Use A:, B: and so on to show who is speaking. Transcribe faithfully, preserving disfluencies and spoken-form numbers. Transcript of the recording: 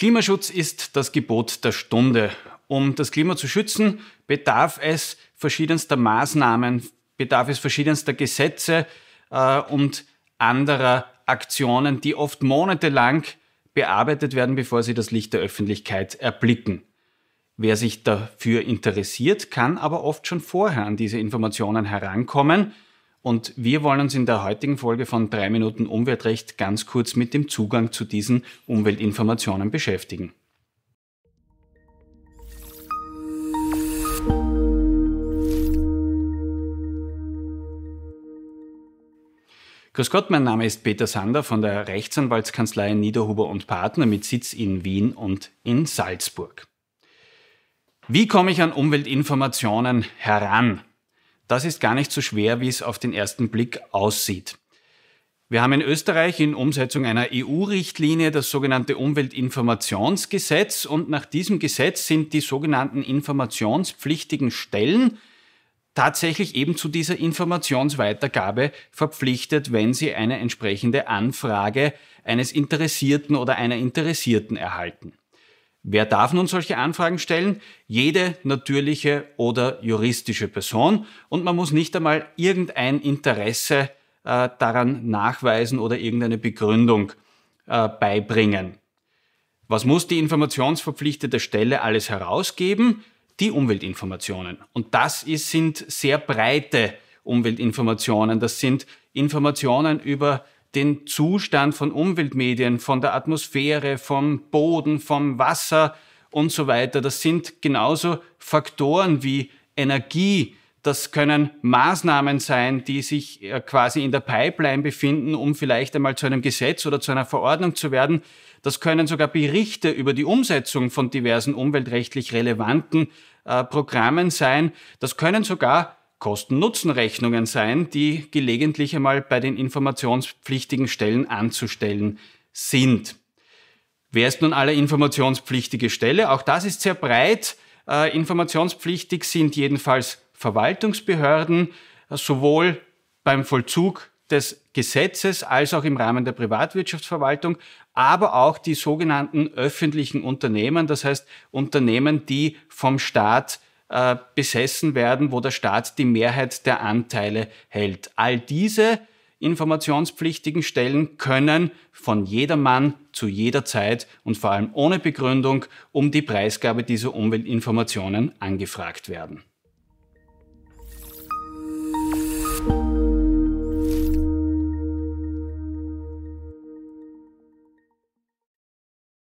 A: Klimaschutz ist das Gebot der Stunde. Um das Klima zu schützen, bedarf es verschiedenster Maßnahmen, bedarf es verschiedenster Gesetze äh, und anderer Aktionen, die oft monatelang bearbeitet werden, bevor sie das Licht der Öffentlichkeit erblicken. Wer sich dafür interessiert, kann aber oft schon vorher an diese Informationen herankommen. Und wir wollen uns in der heutigen Folge von drei Minuten Umweltrecht ganz kurz mit dem Zugang zu diesen Umweltinformationen beschäftigen. Grüß Gott, mein Name ist Peter Sander von der Rechtsanwaltskanzlei Niederhuber und Partner mit Sitz in Wien und in Salzburg. Wie komme ich an Umweltinformationen heran? Das ist gar nicht so schwer, wie es auf den ersten Blick aussieht. Wir haben in Österreich in Umsetzung einer E U-Richtlinie das sogenannte Umweltinformationsgesetz und nach diesem Gesetz sind die sogenannten informationspflichtigen Stellen tatsächlich eben zu dieser Informationsweitergabe verpflichtet, wenn sie eine entsprechende Anfrage eines Interessierten oder einer Interessierten erhalten. Wer darf nun solche Anfragen stellen? Jede natürliche oder juristische Person und man muss nicht einmal irgendein Interesse äh, daran nachweisen oder irgendeine Begründung äh, beibringen. Was muss die informationsverpflichtete Stelle alles herausgeben? Die Umweltinformationen. Und das ist, sind sehr breite Umweltinformationen. Das sind Informationen über den Zustand von Umweltmedien, von der Atmosphäre, vom Boden, vom Wasser und so weiter. Das sind genauso Faktoren wie Energie. Das können Maßnahmen sein, die sich quasi in der Pipeline befinden, um vielleicht einmal zu einem Gesetz oder zu einer Verordnung zu werden. Das können sogar Berichte über die Umsetzung von diversen umweltrechtlich relevanten äh, Programmen sein. Das können sogar Kosten-Nutzen-Rechnungen sein, die gelegentlich einmal bei den informationspflichtigen Stellen anzustellen sind. Wer ist nun alle informationspflichtige Stelle? Auch das ist sehr breit. Äh, informationspflichtig sind jedenfalls Verwaltungsbehörden, äh, sowohl beim Vollzug des Gesetzes als auch im Rahmen der Privatwirtschaftsverwaltung, aber auch die sogenannten öffentlichen Unternehmen, das heißt Unternehmen, die vom Staat äh, besessen werden, wo der Staat die Mehrheit der Anteile hält. All diese informationspflichtigen Stellen können von jedermann zu jeder Zeit und vor allem ohne Begründung um die Preisgabe dieser Umweltinformationen angefragt werden.